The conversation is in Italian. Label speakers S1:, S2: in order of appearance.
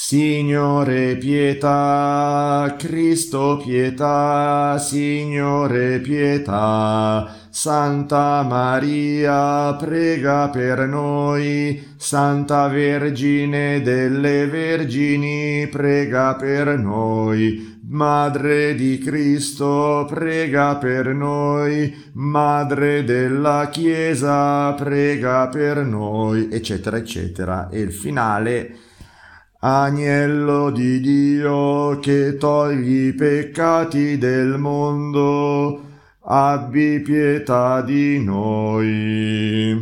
S1: Signore pietà, Cristo pietà, Signore pietà, Santa Maria prega per noi, Santa Vergine delle Vergini prega per noi, Madre di Cristo prega per noi, Madre della Chiesa prega per noi, eccetera eccetera. E il finale: Agnello di Dio che togli i peccati del mondo, abbi pietà di noi.